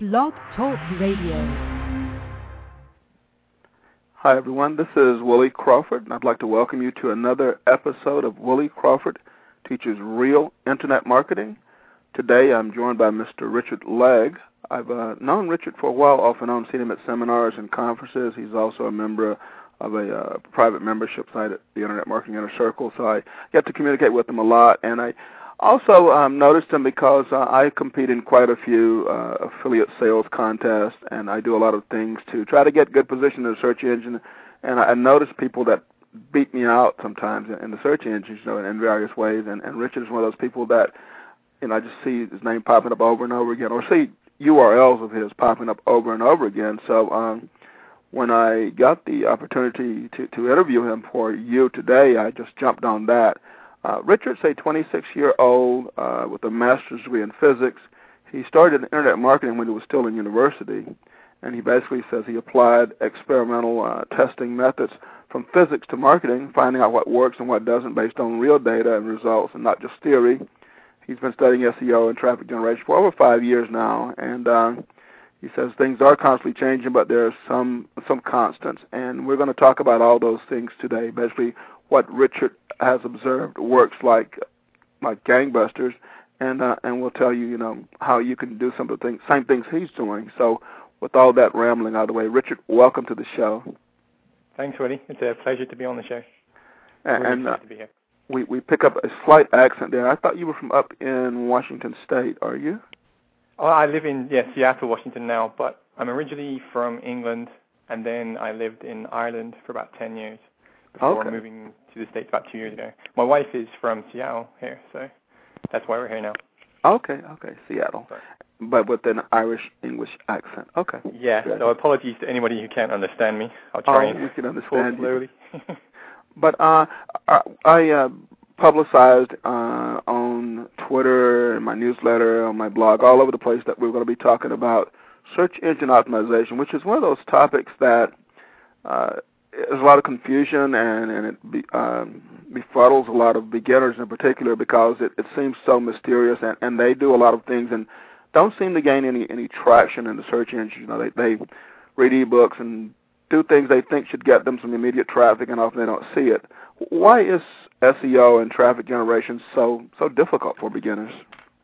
Blog Talk Radio. Hi, everyone. This is Willie Crawford, and I'd like to welcome you to another episode of Willie Crawford Teaches Real Internet Marketing. Today, I'm joined by Mr. Richard Legg. I've known Richard for a while, off and on, seen him at seminars and conferences. He's also a member of a private membership site at the Internet Marketing Inner Circle, so I get to communicate with him a lot. And I also noticed him because I compete in quite a few affiliate sales contests, and I do a lot of things to try to get good position in the search engine. And I noticed people that beat me out sometimes in the search engines, in various ways. And Richard is one of those people that, I just see his name popping up over and over again, or see URLs of his popping up over and over again. So when I got the opportunity to interview him for you today, I just jumped on that. Richard's a 26-year-old with a master's degree in physics. He started in internet marketing when he was still in university, and he basically says he applied experimental testing methods from physics to marketing, finding out what works and what doesn't based on real data and results and not just theory. He's been studying SEO and traffic generation for over 5 years now, and he says things are constantly changing, but there are some constants, and we're going to talk about all those things today, basically what Richard has observed works like gangbusters, and we'll tell you, how you can do some of the same things he's doing. So with all that rambling out of the way, Richard, welcome to the show. Thanks, Willie. It's a pleasure to be on the show. And to be here. We pick up a slight accent there. I thought you were from up in Washington State. Are you? Oh, I live in Seattle, Washington now, but I'm originally from England, and then I lived in Ireland for about 10 years before moving to the States about 2 years ago. My wife is from Seattle here, so that's why we're here now. Okay, Seattle. Sorry. But with an Irish-English accent. Okay. Yeah, so apologies to anybody who can't understand me. I'll try and we can understand talk slowly. But I publicized on Twitter, in my newsletter, on my blog, all over the place that we're going to be talking about search engine optimization, which is one of those topics that there's a lot of confusion and it befuddles a lot of beginners in particular because it seems so mysterious, and they do a lot of things and don't seem to gain any traction in the search engine. They read ebooks and do things they think should get them some immediate traffic, and often they don't see it. Why is SEO and traffic generation so difficult for beginners?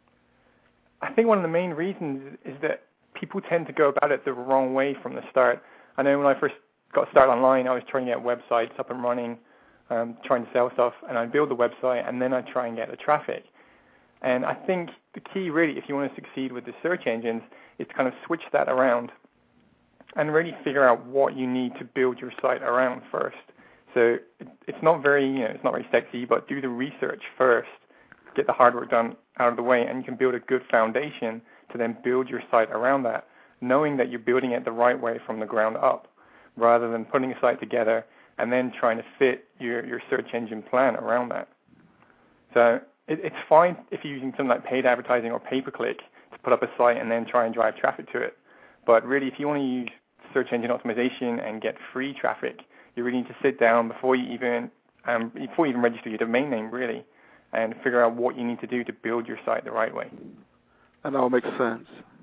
I think one of the main reasons is that people tend to go about it the wrong way from the start. I know when I first got started online, I was trying to get websites up and running, trying to sell stuff, and I'd build the website, and then I'd try and get the traffic. And I think the key, really, if you want to succeed with the search engines, is to kind of switch that around and really figure out what you need to build your site around first. So it's not very, it's not very sexy, but do the research first, get the hard work done out of the way, and you can build a good foundation to then build your site around that, knowing that you're building it the right way from the ground up, rather than putting a site together and then trying to fit your search engine plan around that. So it's fine if you're using something like paid advertising or pay-per-click to put up a site and then try and drive traffic to it. But really, if you want to use search engine optimization and get free traffic, you really need to sit down before you even register your domain name, really, and figure out what you need to do to build your site the right way. That all makes sense.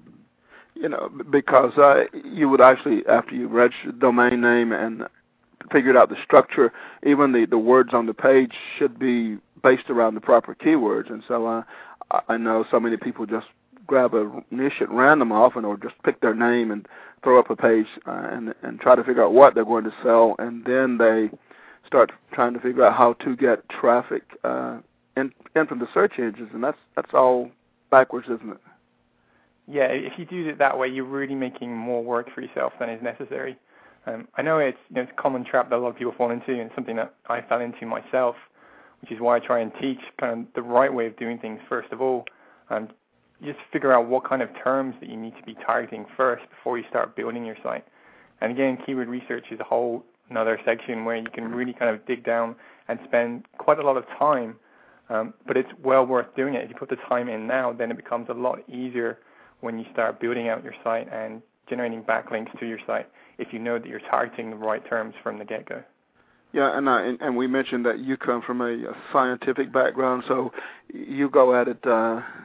Because you would actually, after you register the domain name and figured out the structure, even the words on the page should be based around the proper keywords. And so I know so many people just grab a niche at random often, or just pick their name and throw up a page and try to figure out what they're going to sell, and then they start trying to figure out how to get traffic in from the search engines, and that's all backwards, isn't it? Yeah, if you do it that way, you're really making more work for yourself than is necessary. I know it's a common trap that a lot of people fall into, and it's something that I fell into myself, which is why I try and teach kind of the right way of doing things first of all. Just figure out what kind of terms that you need to be targeting first before you start building your site. And again, keyword research is a whole another section where you can really kind of dig down and spend quite a lot of time, but it's well worth doing it. If you put the time in now, then it becomes a lot easier when you start building out your site and generating backlinks to your site if you know that you're targeting the right terms from the get-go. Yeah, and we mentioned that you come from a scientific background, so you go at it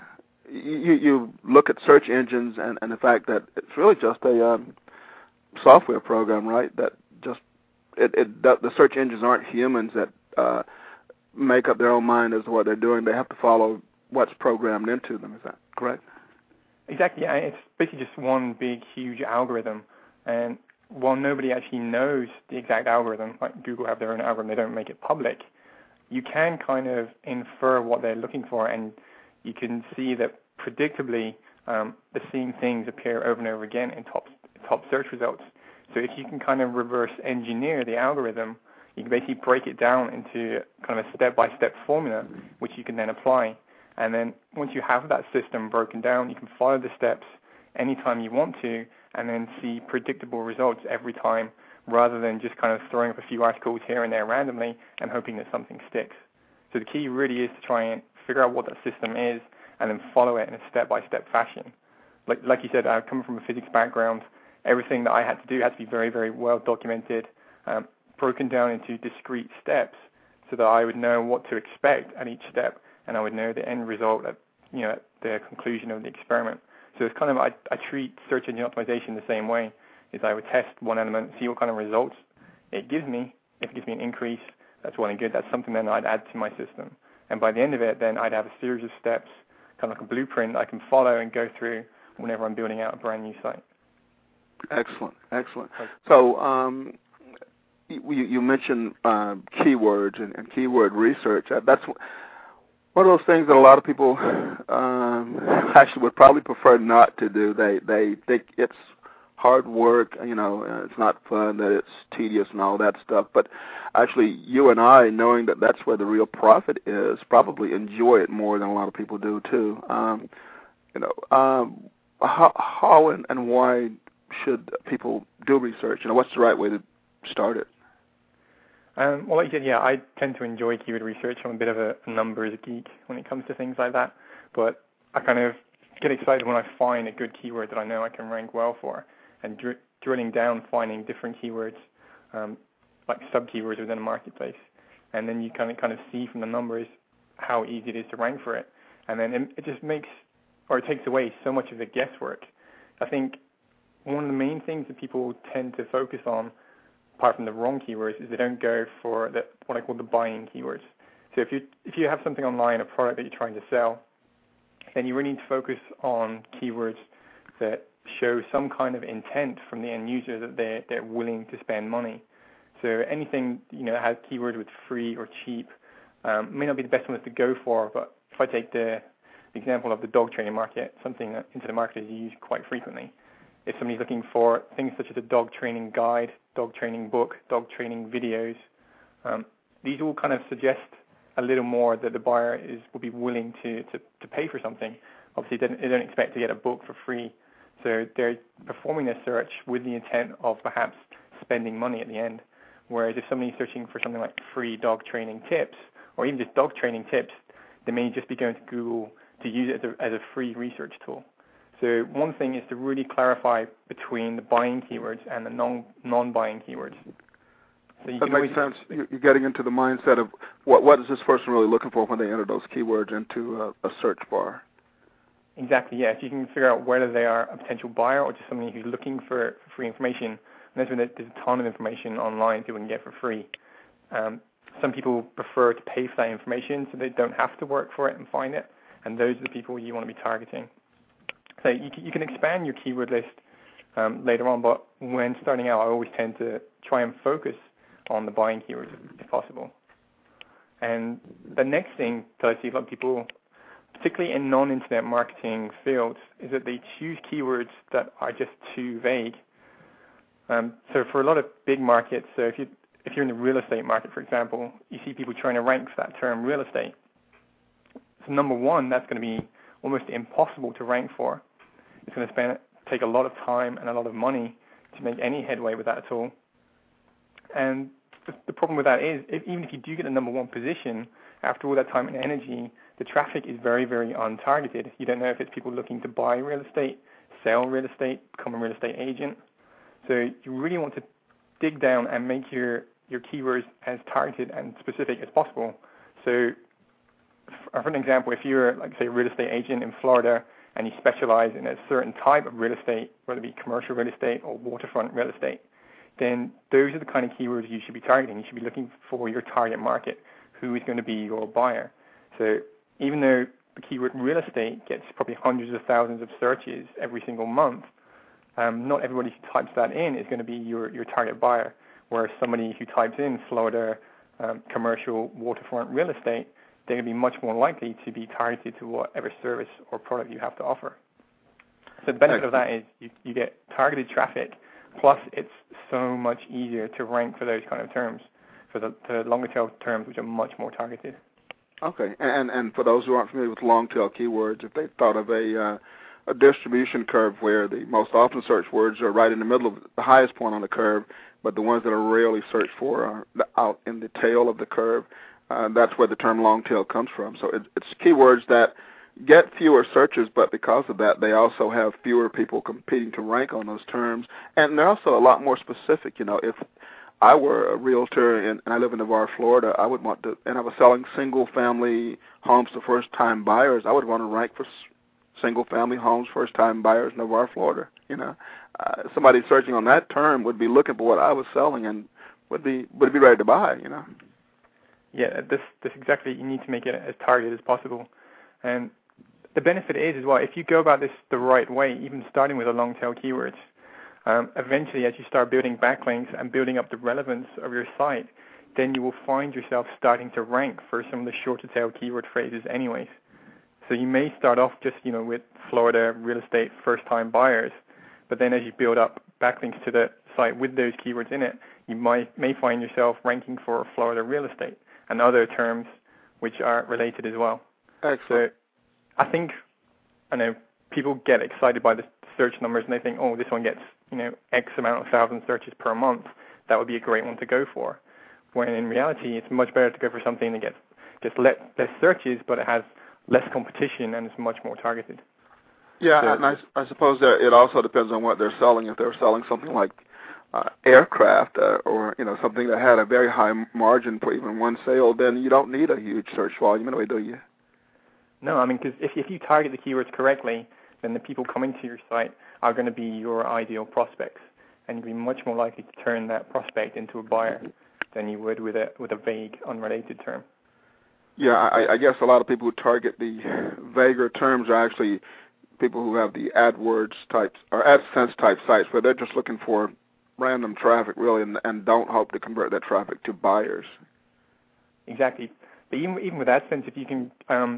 you look at search engines and the fact that it's really just a software program, right? That just the search engines aren't humans that make up their own mind as to what they're doing. They have to follow what's programmed into them. Is that correct? Exactly. Yeah. It's basically just one big, huge algorithm. And while nobody actually knows the exact algorithm, like Google have their own algorithm, they don't make it public, you can kind of infer what they're looking for, and you can see that predictably the same things appear over and over again in top search results. So if you can kind of reverse engineer the algorithm, you can basically break it down into kind of a step-by-step formula, which you can then apply. And then once you have that system broken down, you can follow the steps anytime you want to, and then see predictable results every time, rather than just kind of throwing up a few articles here and there randomly and hoping that something sticks. So the key really is to try and figure out what that system is and then follow it in a step-by-step fashion. Like you said, I come from a physics background. Everything that I had to do had to be very, very well documented, broken down into discrete steps so that I would know what to expect at each step, and I would know the end result at the conclusion of the experiment. So it's kind of, I treat search engine optimization the same way. Is I would test one element, see what kind of results it gives me. If it gives me an increase, that's well and good. That's something then I'd add to my system. And by the end of it, then I'd have a series of steps, kind of like a blueprint I can follow and go through whenever I'm building out a brand new site. Excellent, excellent. So you mentioned keywords and keyword research. That's one of those things that a lot of people actually would probably prefer not to do. They think it's hard work, it's not fun, that it's tedious and all that stuff. But actually, you and I, knowing that that's where the real profit is, probably enjoy it more than a lot of people do too. How and why should people do research? What's the right way to start it? Well, like you said, yeah, I tend to enjoy keyword research. I'm a bit of a numbers geek when it comes to things like that. But I kind of get excited when I find a good keyword that I know I can rank well for, and drilling down, finding different keywords, like sub-keywords within a marketplace. And then you kind of see from the numbers how easy it is to rank for it. And then it just it takes away so much of the guesswork. I think one of the main things that people tend to focus on, apart from the wrong keywords, is they don't go for what I call the buying keywords. So if you have something online, a product that you're trying to sell, then you really need to focus on keywords that show some kind of intent from the end user that they're willing to spend money. So anything that has keywords with free or cheap may not be the best ones to go for. But if I take the example of the dog training market, something that internet marketers use quite frequently. If somebody's looking for things such as a dog training guide, dog training book, dog training videos, these all kind of suggest a little more that the buyer will be willing to pay for something. Obviously, they don't expect to get a book for free. So they're performing their search with the intent of perhaps spending money at the end. Whereas if somebody's searching for something like free dog training tips, or even just dog training tips, they may just be going to Google to use it as a free research tool. So one thing is to really clarify between the buying keywords and the non-buying keywords. So that makes sense. You're getting into the mindset of what is this person really looking for when they enter those keywords into a search bar. Exactly, yes. You can figure out whether they are a potential buyer or just somebody who's looking for free information. And there's a ton of information online people can get for free. Some people prefer to pay for that information so they don't have to work for it and find it. And those are the people you want to be targeting. So you can expand your keyword list later on, but when starting out, I always tend to try and focus on the buying keywords if possible. And the next thing that I see a lot of people, particularly in non-internet marketing fields, is that they choose keywords that are just too vague. So for a lot of big markets, so if you're in the real estate market, for example, you see people trying to rank for that term real estate. So number one, that's going to be almost impossible to rank for. It's going to take a lot of time and a lot of money to make any headway with that at all. And the problem with that is, even if you do get the number one position, after all that time and energy, the traffic is very, very untargeted. You don't know if it's people looking to buy real estate, sell real estate, become a real estate agent. So you really want to dig down and make your keywords as targeted and specific as possible. So for an example, if you're, like, say, a real estate agent in Florida and you specialize in a certain type of real estate, whether it be commercial real estate or waterfront real estate, then those are the kind of keywords you should be targeting. You should be looking for your target market, who is going to be your buyer. So even though the keyword real estate gets probably hundreds of thousands of searches every single month, not everybody who types that in is going to be your target buyer, whereas somebody who types in Florida commercial waterfront real estate, they're going to be much more likely to be targeted to whatever service or product you have to offer. So the benefit of that is you get targeted traffic, plus it's so much easier to rank for those kind of terms, for the longer tail terms, which are much more targeted. Okay, and for those who aren't familiar with long tail keywords, if they thought of a distribution curve where the most often searched words are right in the middle of the highest point on the curve, but the ones that are rarely searched for are out in the tail of the curve, that's where the term long tail comes from. So it's keywords that get fewer searches, but because of that, they also have fewer people competing to rank on those terms, and they're also a lot more specific. You know, if I were a realtor and I live in Navarre, Florida, I would want to, and I was selling single-family homes to first-time buyers, I would want to rank for single-family homes, first-time buyers, Navarre, Florida. You know, somebody searching on that term would be looking for what I was selling and would be ready to buy. You know. Yeah, this exactly. You need to make it as targeted as possible, and the benefit is as well, if you go about this the right way, even starting with a long tail keywords, eventually as you start building backlinks and building up the relevance of your site, then you will find yourself starting to rank for some of the shorter tail keyword phrases anyways. So you may start off just, you know, with Florida real estate first time buyers, but then as you build up backlinks to the site with those keywords in it, you may find yourself ranking for Florida real estate and other terms which are related as well. Excellent. So I think, I know people get excited by the search numbers and they think, oh, this one gets, you know, X amount of thousand searches per month. That would be a great one to go for. When in reality, it's much better to go for something that gets just less searches, but it has less competition and is much more targeted. Yeah, so, and I suppose that it also depends on what they're selling. If they're selling something like aircraft or, you know, something that had a very high margin for even one sale, then you don't need a huge search volume anyway, do you? No, I mean, because if you target the keywords correctly, then the people coming to your site are going to be your ideal prospects, and you'll be much more likely to turn that prospect into a buyer than you would with a vague, unrelated term. Yeah, I guess a lot of people who target the vaguer terms are actually people who have the AdWords types or AdSense type sites where they're just looking for random traffic, really, and don't hope to convert that traffic to buyers. Exactly. But even with AdSense, if you can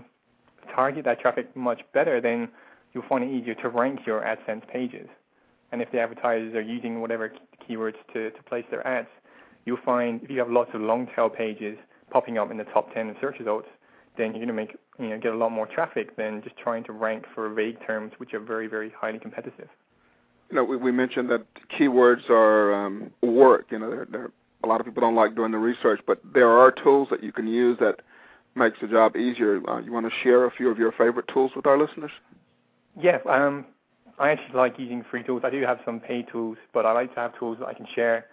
target that traffic much better, then you'll find it easier to rank your AdSense pages. And if the advertisers are using whatever keywords to place their ads, you'll find if you have lots of long tail pages popping up in the top 10 in search results, then you're going to get a lot more traffic than just trying to rank for vague terms, which are very, very highly competitive. You know, we mentioned that keywords are work. You know, a lot of people don't like doing the research, but there are tools that you can use that makes the job easier. You want to share a few of your favorite tools with our listeners? Yeah, I actually like using free tools. I do have some paid tools, but I like to have tools that I can share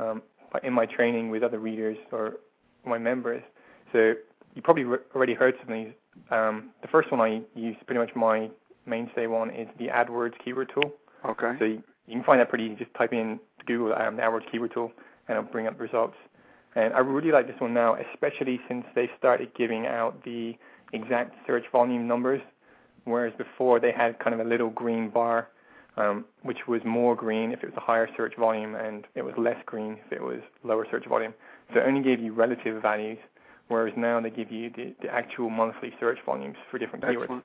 in my training with other readers or my members. So you probably already heard some of these. The first one I use, pretty much my mainstay one, is the AdWords keyword tool. Okay. So you can find that pretty easy. Just type in Google the AdWords keyword tool, and it'll bring up results. And I really like this one now, especially since they started giving out the exact search volume numbers, whereas before they had kind of a little green bar, which was more green if it was a higher search volume, and it was less green if it was lower search volume. So it only gave you relative values, whereas now they give you the actual monthly search volumes for different keywords.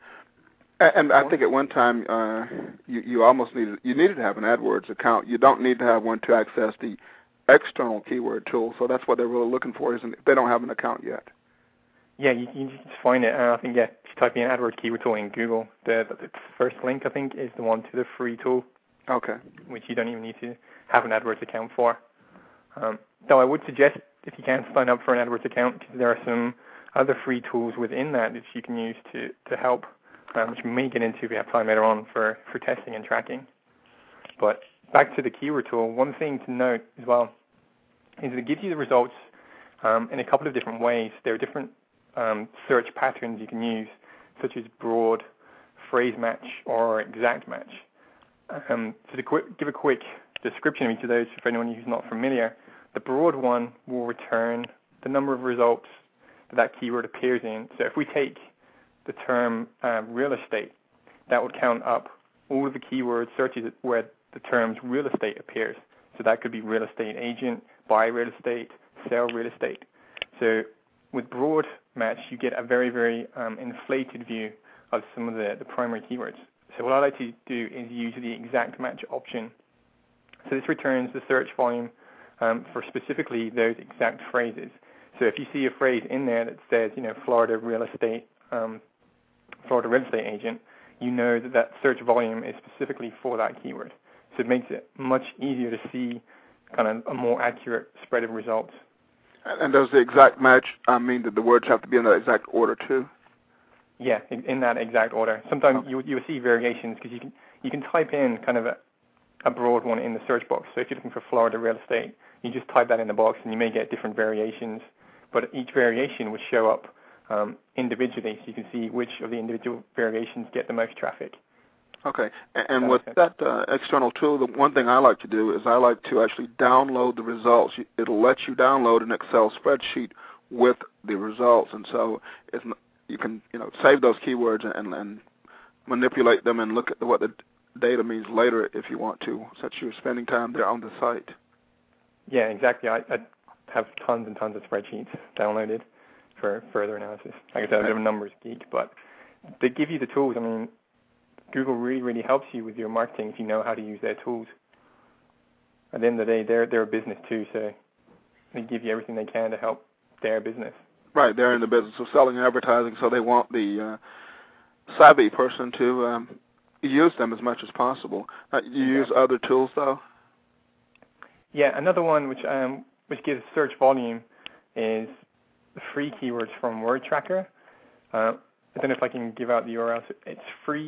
And I think at one time you almost needed to have an AdWords account. You don't need to have one to access the external keyword tool. So that's what they're really looking for, isn't it? They don't have an account yet. Yeah, you just find it. I think, if you type in AdWords keyword tool in Google, the first link, I think, is the one to the free tool. Okay. Which you don't even need to have an AdWords account for. Though I would suggest, if you can, sign up for an AdWords account, because there are some other free tools within that you can use to help, which we may get into if we have time later on for testing and tracking. But back to the keyword tool, one thing to note as well is that it gives you the results in a couple of different ways. There are different search patterns you can use, such as broad, phrase match, or exact match. So to give a quick description of each of those for anyone who's not familiar, the broad one will return the number of results that keyword appears in. So if we take the term real estate, that would count up all of the keyword searches where the terms real estate appears. So that could be real estate agent, buy real estate, sell real estate. So with broad match, you get a very, very inflated view of some of the primary keywords. So what I like to do is use the exact match option. So this returns the search volume for specifically those exact phrases. So if you see a phrase in there that says, Florida real estate agent, you know that search volume is specifically for that keyword. So it makes it much easier to see kind of a more accurate spread of results. And does the exact match mean that the words have to be in that exact order too? Yeah, in that exact order. Sometimes you'll see variations because you can type in kind of a broad one in the search box. So if you're looking for Florida real estate, you just type that in the box and you may get different variations. But each variation would show up individually, so you can see which of the individual variations get the most traffic. Okay, and with that external tool, the one thing I like to do is I like to actually download the results. It'll let you download an Excel spreadsheet with the results, and so you can save those keywords and manipulate them and look at what the data means later if you want to, since you're spending time there on the site. Yeah, exactly. I have tons and tons of spreadsheets downloaded for further analysis. Like I said, I'm a bit of a numbers geek, but they give you the tools. I mean, Google really, really helps you with your marketing if you know how to use their tools. At the end of the day, they're a business too, so they give you everything they can to help their business. Right, they're in the business of selling and advertising, so they want the savvy person to use them as much as possible. You use other tools, though? Yeah, another one which gives search volume is the free keywords from WordTracker. I don't know if I can give out the URL. It's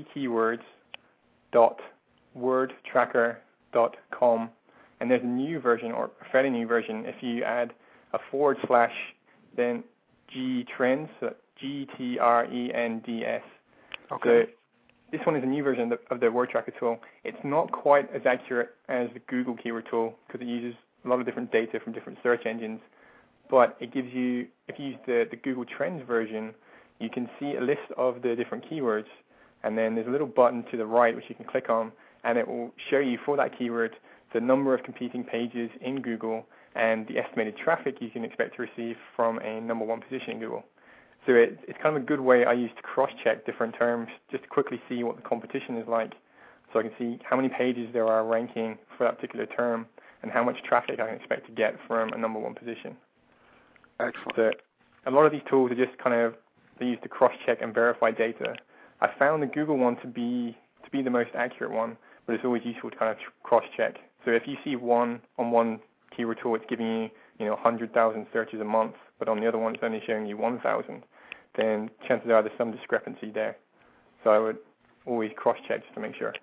freekeywords.wordtracker.com, and there's a new version, or a fairly new version, if you add a / then gtrends, so GTRENDS. Okay. So this one is a new version of the WordTracker tool. It's not quite as accurate as the Google keyword tool because it uses a lot of different data from different search engines, but it gives you, if you use the Google Trends version, you can see a list of the different keywords, and then there's a little button to the right which you can click on, and it will show you for that keyword the number of competing pages in Google and the estimated traffic you can expect to receive from a number one position in Google. So it's kind of a good way I use to cross-check different terms just to quickly see what the competition is like, so I can see how many pages there are ranking for that particular term and how much traffic I can expect to get from a number one position. Excellent. So a lot of these tools are just kind of, they use to cross-check and verify data. I found the Google one to be the most accurate one, but it's always useful to kind of cross-check. So if you see one keyword tool, it's giving you 100,000 searches a month, but on the other one it's only showing you 1,000, then chances are there's some discrepancy there. So I would always cross-check just to make sure.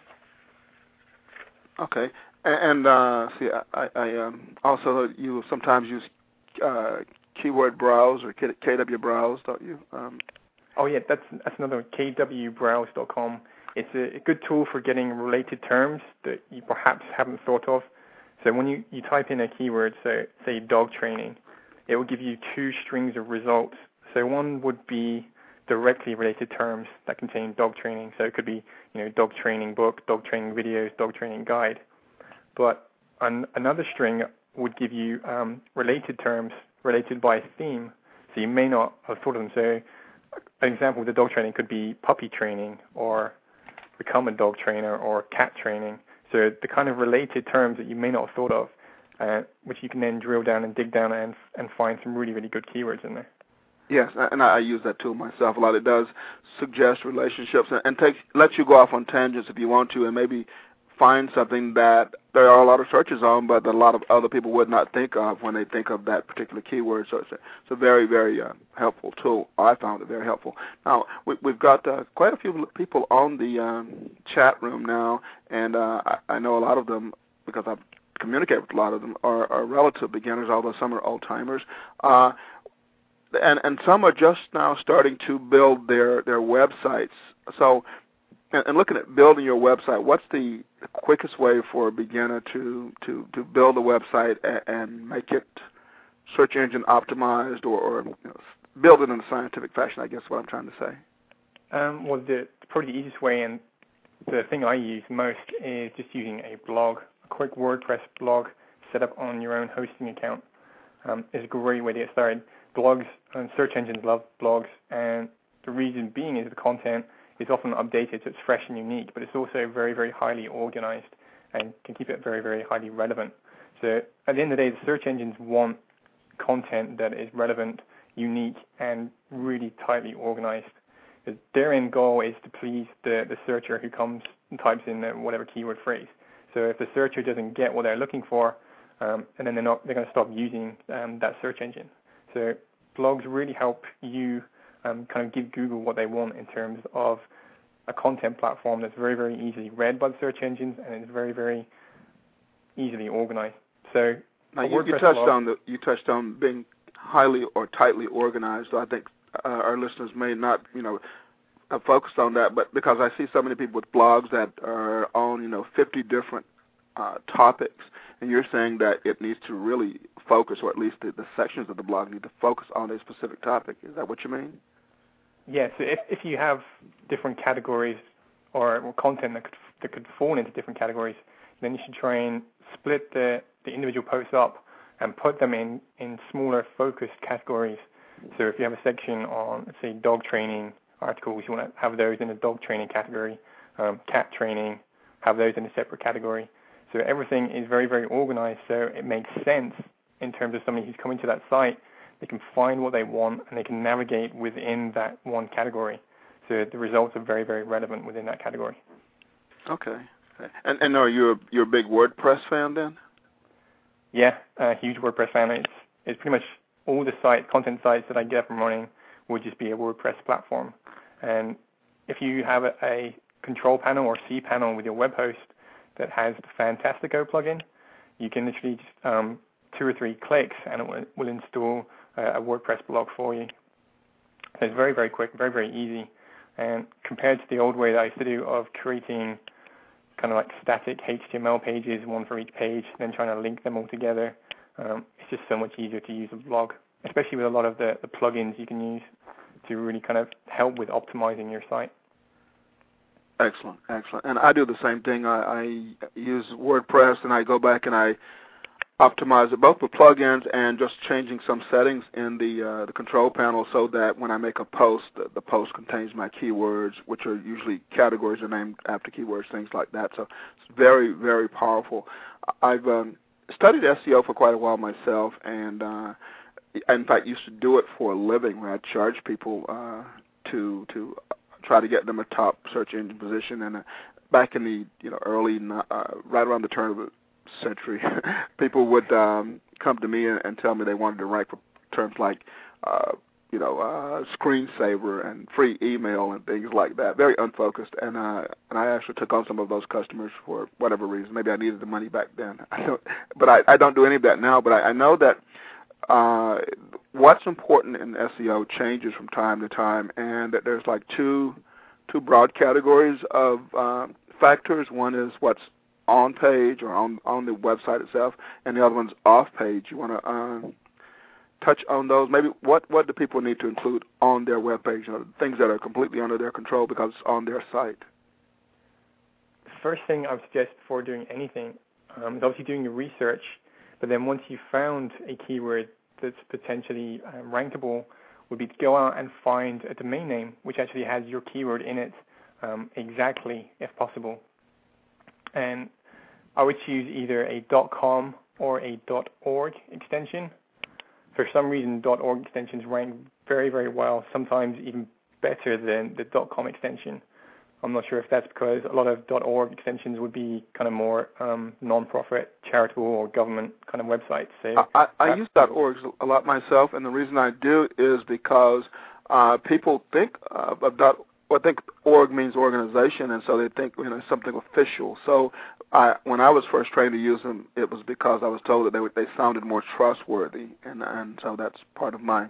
Okay, and see, I also you sometimes use Keyword Browse or KW Browse, don't you? Oh yeah, that's another one, kwbrowse.com. It's a good tool for getting related terms that you perhaps haven't thought of. So when you type in a keyword, so say dog training, it will give you two strings of results. So one would be directly related terms that contain dog training. So it could be dog training book, dog training videos, dog training guide. But another string would give you related terms related by theme. So you may not have thought of them. So an example with the dog training could be puppy training or become a dog trainer or cat training. So the kind of related terms that you may not have thought of, which you can then drill down and dig down and find some really, really good keywords in there. Yes, and I use that tool myself a lot. It does suggest relationships and lets you go off on tangents if you want to, and maybe find something that there are a lot of searches on, but that a lot of other people would not think of when they think of that particular keyword. So it's a very, very helpful tool. I found it very helpful. Now, we've got quite a few people on the chat room now, and I know a lot of them, because I've communicated with a lot of them, are relative beginners, although some are old-timers. and some are just now starting to build their websites. So, and looking at building your website, what's the quickest way for a beginner to build a website and make it search engine optimized, or build it in a scientific fashion? I guess what I'm trying to say. Well, probably the easiest way, and the thing I use most, is just using a blog, a quick WordPress blog set up on your own hosting account. Is a great way to get started. Blogs and search engines love blogs, and the reason being is the content is often updated, so it's fresh and unique, but it's also very, very highly organized and can keep it very, very highly relevant. So at the end of the day, the search engines want content that is relevant, unique, and really tightly organized. Their end goal is to please the searcher who comes and types in whatever keyword phrase. So if the searcher doesn't get what they're looking for, and then they're going to stop using that search engine. So blogs really help you kind of give Google what they want in terms of a content platform that's very, very easily read by the search engines, and it's very, very easily organized. So now you touched on being highly or tightly organized. So I think our listeners may not, focus on that, but because I see so many people with blogs that are on, 50 different topics, and you're saying that it needs to really focus, or at least the sections of the blog need to focus on a specific topic. Is that what you mean? Yes. Yeah, so if you have different categories or content that could fall into different categories, then you should try and split the individual posts up and put them in smaller focused categories. So if you have a section on, let's say, dog training articles, you want to have those in a dog training category. Cat training, have those in a separate category. So everything is very, very organized, so it makes sense in terms of somebody who's coming to that site. They can find what they want, and they can navigate within that one category. So the results are very, very relevant within that category. Okay. And are you a big WordPress fan then? Yeah, a huge WordPress fan. It's pretty much all the content sites that I get up and running would just be a WordPress platform. And if you have a control panel or cPanel with your web host that has the Fantastico plugin, you can literally just 2 or 3 clicks and it will install a WordPress blog for you. So it's very, very quick, very, very easy. And compared to the old way that I used to do of creating kind of like static HTML pages, one for each page, then trying to link them all together, it's just so much easier to use a blog, especially with a lot of the plugins you can use to really kind of help with optimizing your site. Excellent. And I do the same thing. I use WordPress, and I go back and I optimize it both with plugins and just changing some settings in the control panel so that when I make a post, the post contains my keywords, which are usually categories are named after keywords, things like that. So it's very, very powerful. I've studied SEO for quite a while myself, and in fact used to do it for a living, where I charge people to try to get them a top search engine position. And back in the early, right around the turn of the century, people would come to me and tell me they wanted to rank for terms like screensaver and free email and things like that. Very unfocused, and I actually took on some of those customers for whatever reason. Maybe I needed the money back then. But I don't do any of that now. But I know that what's important in SEO changes from time to time, and that there's like two broad categories of factors. One is what's on page or on the website itself, and the other one's off page. You want to touch on those? Maybe what do people need to include on their web page? Things that are completely under their control because it's on their site. The first thing I would suggest before doing anything is obviously doing your research, but then once you've found a keyword that's potentially rankable, would be to go out and find a domain name which actually has your keyword in it exactly, if possible. And I would choose either a .com or a .org extension. For some reason, .org extensions rank very, very well, sometimes even better than the .com extension. I'm not sure if that's because a lot of .org extensions would be kind of more non-profit, charitable, or government kind of websites. So I use .org a lot myself, and the reason I do is because people think think org means organization, and so they think something official. So when I was first trained to use them, it was because I was told that they sounded more trustworthy, and so that's part of my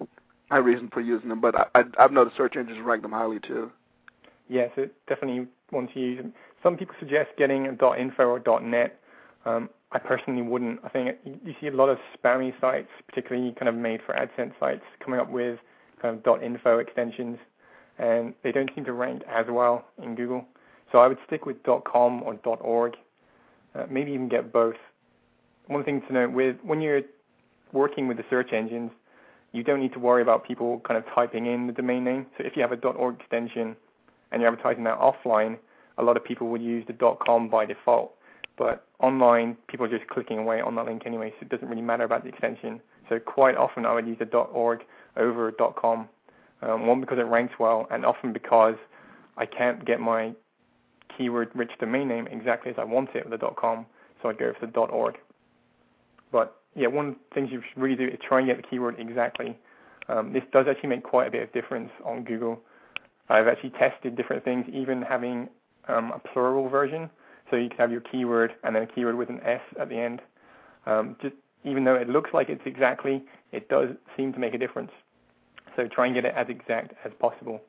high reason for using them, but I've noticed search engines rank them highly too. Yes, it definitely want to use them. Some people suggest getting a .info or .net. I personally wouldn't. I think you see a lot of spammy sites, particularly kind of made for AdSense sites, coming up with kind of .info extensions, and they don't seem to rank as well in Google. So I would stick with .com or .org, maybe even get both. One thing to note when you're working with the search engines, you don't need to worry about people kind of typing in the domain name. So if you have a .org extension and you're advertising that offline, a lot of people would use the .com by default. But online, people are just clicking away on that link anyway, so it doesn't really matter about the extension. So quite often I would use the .org over .com, one because it ranks well, and often because I can't get my keyword-rich domain name exactly as I want it with the .com, so I'd go for the .org. But yeah, one of the things you should really do is try and get the keyword exactly. This does actually make quite a bit of difference on Google. I've actually tested different things, even having a plural version. So you can have your keyword and then a keyword with an S at the end. Just even though it looks like it's exactly, it does seem to make a difference. So try and get it as exact as possible.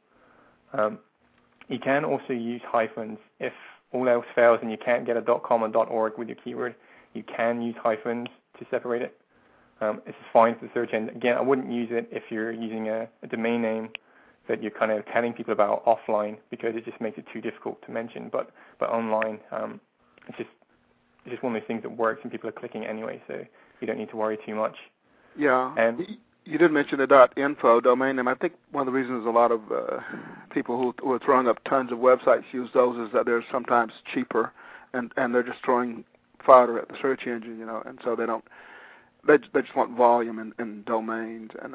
You can also use hyphens. If all else fails and you can't get a .com or .org with your keyword, you can use hyphens to separate it. It's fine for the search engine. Again, I wouldn't use it if you're using a domain name that you're kind of telling people about offline, because it just makes it too difficult to mention. But online, it's just one of those things that works and people are clicking anyway, so you don't need to worry too much. Yeah. And you did mention the .info domain name. I think one of the reasons a lot of people who are throwing up tons of websites use those is that they're sometimes cheaper, and they're just throwing fodder at the search engine, and so they don't. They just want volume and domains, and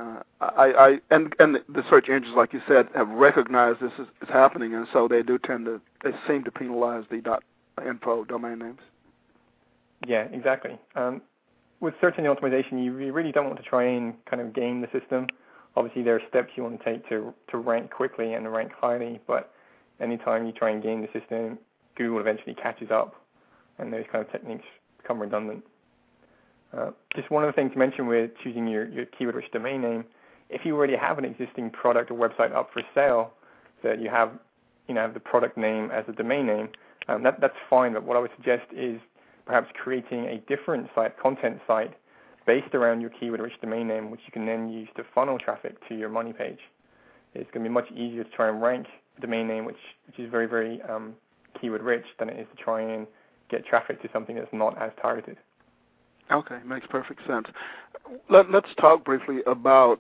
the search engines, like you said, have recognized this is happening, and so they seem to penalize the .info domain names. Yeah, exactly. With search engine optimization, you really don't want to try and kind of game the system. Obviously, there are steps you want to take to rank quickly and rank highly, but anytime you try and game the system, Google eventually catches up, and those kind of techniques become redundant. Just one other thing to mention with choosing your keyword-rich domain name, if you already have an existing product or website up for sale, that you have the product name as a domain name, that's fine. But what I would suggest is perhaps creating a different site, content site, based around your keyword-rich domain name, which you can then use to funnel traffic to your money page. It's going to be much easier to try and rank a domain name which is very, very keyword-rich than it is to try and get traffic to something that's not as targeted. Okay, makes perfect sense. Let's talk briefly about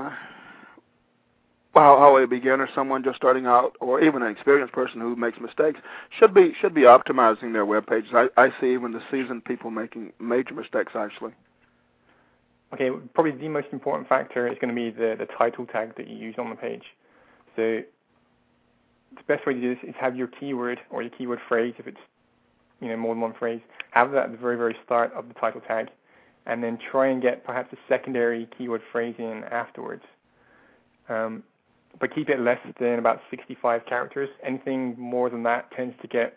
how a beginner, someone just starting out, or even an experienced person who makes mistakes, should be optimizing their web pages. I see even the seasoned people making major mistakes, actually. Okay, probably the most important factor is going to be the title tag that you use on the page. So the best way to do this is have your keyword or your keyword phrase, if it's more than one phrase, have that at the very, very start of the title tag, and then try and get perhaps a secondary keyword phrase in afterwards. But keep it less than about 65 characters. Anything more than that tends to get,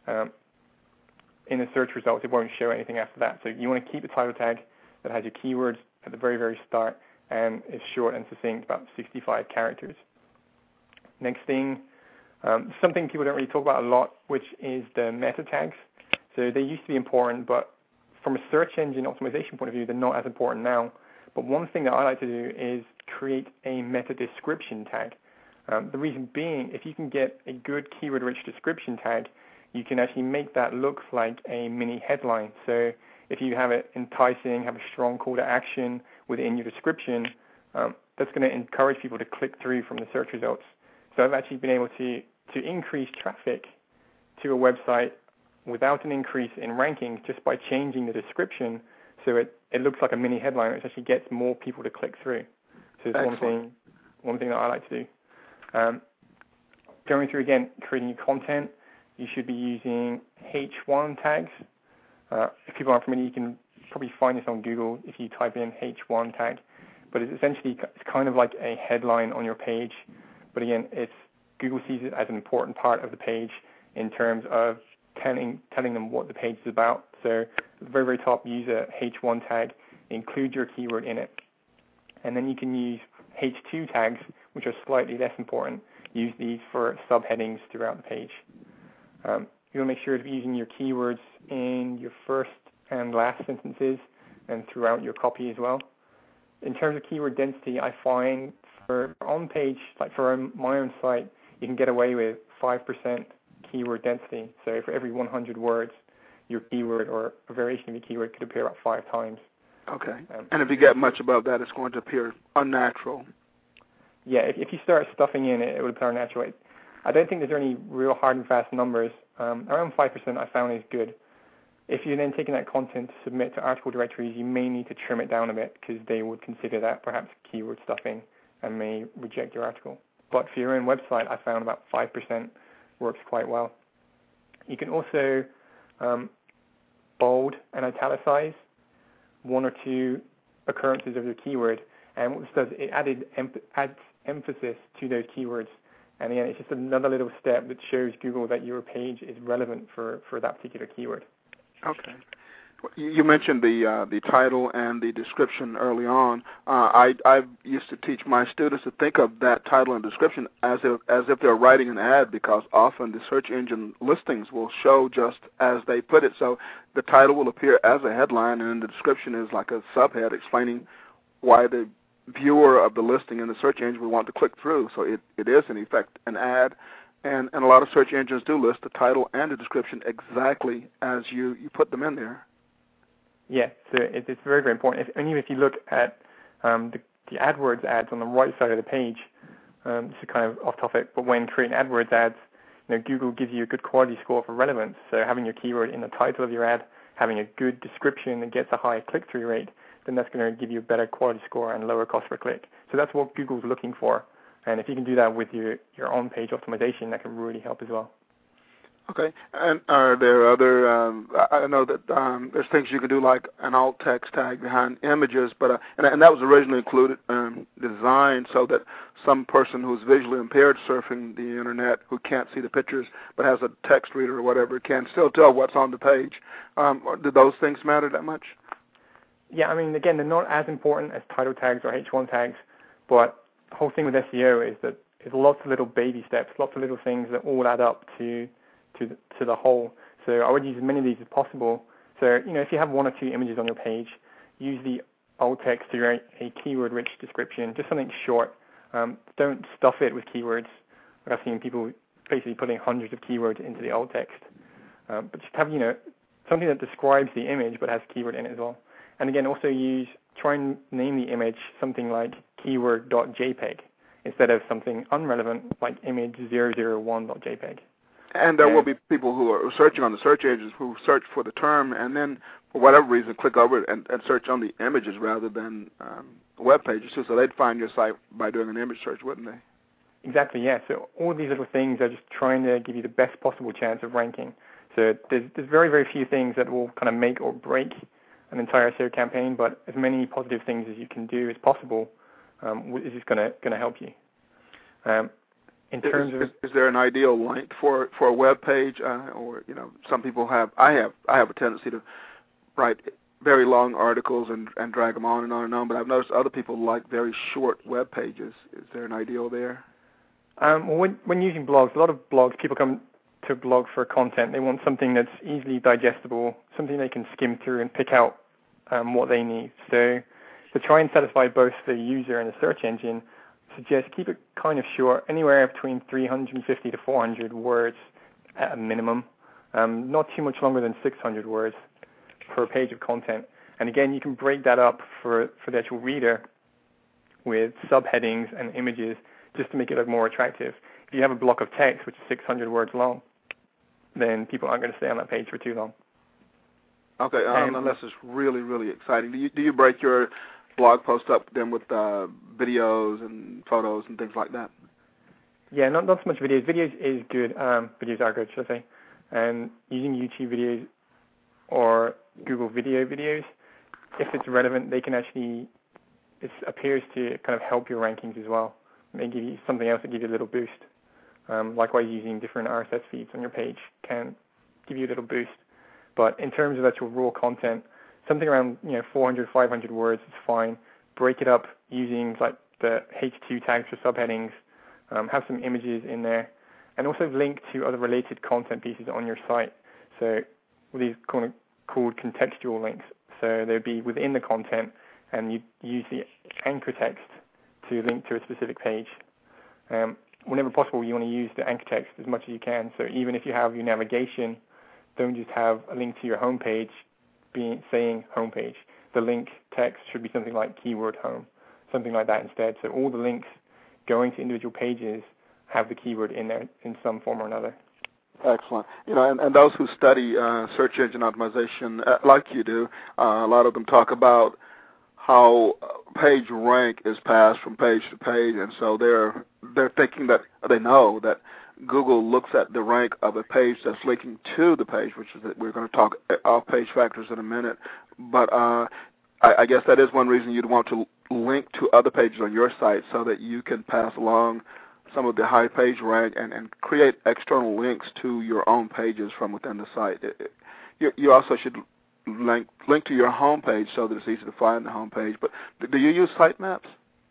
in the search results, it won't show anything after that. So you want to keep a title tag that has your keywords at the very, very start and is short and succinct, about 65 characters. Next thing, something people don't really talk about a lot, which is the meta tags. So they used to be important, but from a search engine optimization point of view, they're not as important now. But one thing that I like to do is create a meta description tag. The reason being, if you can get a good keyword-rich description tag, you can actually make that look like a mini headline. So if you have it enticing, have a strong call to action within your description, that's going to encourage people to click through from the search results. So I've actually been able to increase traffic to a website without an increase in ranking, just by changing the description so it looks like a mini headline, which actually gets more people to click through. So it's one thing that I like to do. Going through again, creating your content, you should be using H1 tags. If people aren't familiar, you can probably find this on Google if you type in H1 tag. But it's kind of like a headline on your page. But again, Google sees it as an important part of the page in terms of telling them what the page is about. So at the very, very top, use a H1 tag, include your keyword in it. And then you can use H2 tags, which are slightly less important. Use these for subheadings throughout the page. You want to make sure to be using your keywords in your first and last sentences and throughout your copy as well. In terms of keyword density, I find for on page, like for my own site, you can get away with 5% keyword density. So for every 100 words, your keyword or a variation of your keyword could appear about 5 times. Okay. And if you get much above that, it's going to appear unnatural. Yeah, if you start stuffing in, it will appear unnatural. I don't think there's any real hard and fast numbers. Around 5% I found is good. If you're then taking that content to submit to article directories, you may need to trim it down a bit because they would consider that perhaps keyword stuffing and may reject your article. But for your own website, I found about 5% works quite well. You can also bold and italicize 1 or 2 occurrences of your keyword, and what this does, it adds emphasis to those keywords. And again, it's just another little step that shows Google that your page is relevant for that particular keyword. Okay. You mentioned the title and the description early on. I used to teach my students to think of that title and description as if they're writing an ad, because often the search engine listings will show just as they put it. So the title will appear as a headline, and the description is like a subhead explaining why the viewer of the listing in the search engine would want to click through. So it is, in effect, an ad. And a lot of search engines do list the title and the description exactly as you put them in there. Yeah, so it's very, very important. And even if you look at the AdWords ads on the right side of the page, this is kind of off topic, but when creating AdWords ads, Google gives you a good quality score for relevance. So having your keyword in the title of your ad, having a good description that gets a high click-through rate, then that's going to give you a better quality score and lower cost per click. So that's what Google's looking for. And if you can do that with your on-page optimization, that can really help as well. Okay. And are there other, I know that there's things you can do like an alt text tag behind images, but and that was originally included, designed so that some person who's visually impaired surfing the internet, who can't see the pictures but has a text reader or whatever, can still tell what's on the page. Do those things matter that much? Yeah, I mean, again, they're not as important as title tags or H1 tags, but the whole thing with SEO is that there's lots of little baby steps, lots of little things that all add up to the whole. So I would use as many of these as possible. So, if you have 1 or 2 images on your page, use the alt text to write a keyword-rich description, just something short. Don't stuff it with keywords. Like I've seen people basically putting hundreds of keywords into the alt text. But just have, something that describes the image but has keyword in it as well. And again, also try and name the image something like keyword.jpg instead of something unrelevant like image001.jpg. And there will be people who are searching on the search engines who search for the term and then, for whatever reason, click over it and search on the images rather than web pages too. So they'd find your site by doing an image search, wouldn't they? Exactly, yeah. So all these little things are just trying to give you the best possible chance of ranking. So there's very, very few things that will kind of make or break an entire SEO campaign, but as many positive things as you can do as possible is just going to help you. In terms of, is there an ideal length for a web page, or some people have? I have a tendency to write very long articles and drag them on and on and on, but I've noticed other people like very short web pages. Is there an ideal there? Well, when using blogs, a lot of blogs, people come to blog for content. They want something that's easily digestible, something they can skim through and pick out what they need. So to try and satisfy both the user and the search engine, suggest keep it kind of short, anywhere between 350 to 400 words at a minimum, not too much longer than 600 words per page of content. And again, you can break that up for the actual reader with subheadings and images just to make it look more attractive. If you have a block of text which is 600 words long, then people aren't going to stay on that page for too long. Okay, unless it's really, really exciting. Do you break your blog post up then with videos and photos and things like that? Yeah, not so much videos. Videos is good. Videos are good, should I say. And using YouTube videos or Google videos, if it's relevant, they can actually, it appears to kind of help your rankings as well. They give you something else that gives you a little boost. Likewise, using different RSS feeds on your page can give you a little boost. But in terms of actual raw content, something around 400, 500 words is fine. Break it up using like the H2 tags for subheadings, have some images in there, and also link to other related content pieces on your site. So these called contextual links. So they'd be within the content, and you use the anchor text to link to a specific page. Whenever possible, you want to use the anchor text as much as you can. So even if you have your navigation, don't just have a link to your home page saying home page. The link text should be something like keyword home, something like that instead. So all the links going to individual pages have the keyword in there in some form or another. Excellent. And those who study search engine optimization, like you do, a lot of them talk about how page rank is passed from page to page, and so they're thinking that they know that Google looks at the rank of a page that's linking to the page, which is that we're going to talk off-page factors in a minute. But I guess that is one reason you'd want to link to other pages on your site so that you can pass along some of the high page rank and create external links to your own pages from within the site. You also should link to your home page so that it's easy to find the home page. But do you use sitemaps?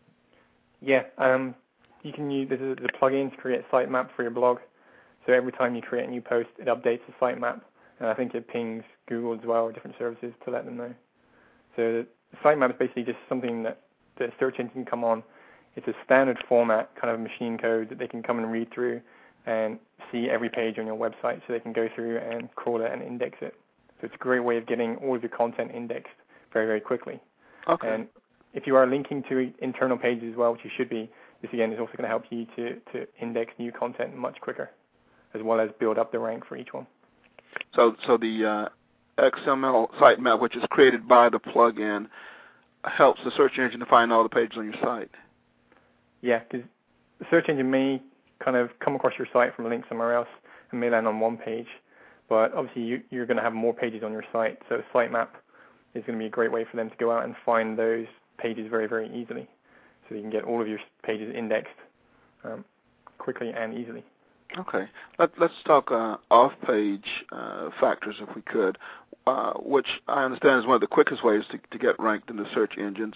Yeah, you can use the plugin to create a sitemap for your blog. So every time you create a new post, it updates the sitemap, and I think it pings Google as well, or different services, to let them know. So the sitemap is basically just something that the search engine can come on. It's a standard format, kind of machine code that they can come and read through and see every page on your website, so they can go through and crawl it and index it. So it's a great way of getting all of your content indexed very, very quickly. Okay. And if you are linking to internal pages as well, which you should be, this again is also going to help you to index new content much quicker, as well as build up the rank for each one. So the XML sitemap, which is created by the plugin, helps the search engine to find all the pages on your site. Yeah, because the search engine may kind of come across your site from a link somewhere else and may land on one page, but obviously you're going to have more pages on your site, so sitemap is going to be a great way for them to go out and find those pages very, very easily, so you can get all of your pages indexed quickly and easily. Okay. Let's talk off-page factors, if we could, which I understand is one of the quickest ways to get ranked in the search engines.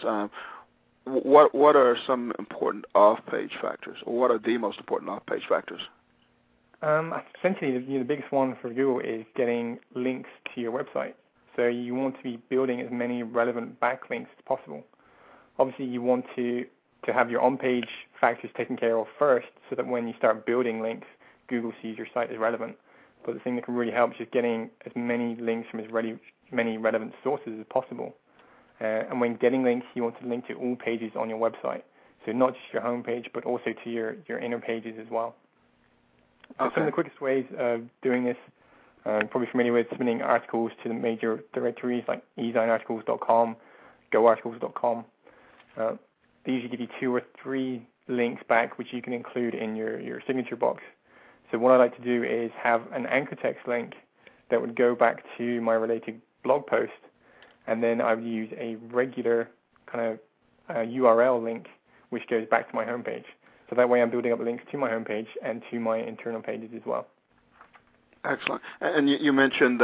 What are some important off-page factors, or what are the most important off-page factors? Essentially, the biggest one for Google is getting links to your website. So you want to be building as many relevant backlinks as possible. Obviously, you want to have your on-page factors taken care of first, so that when you start building links, Google sees your site as relevant. But the thing that can really help is just getting as many links from many relevant sources as possible. And when getting links, you want to link to all pages on your website. So not just your home page, but also to your inner pages as well. So some of the quickest ways of doing this, probably familiar with submitting articles to the major directories like eZineArticles.com, GoArticles.com. They usually give you 2 or 3 links back, which you can include in your signature box. So what I like to do is have an anchor text link that would go back to my related blog post, and then I would use a regular kind of URL link which goes back to my homepage. So that way I'm building up links to my homepage and to my internal pages as well. Excellent. And you mentioned,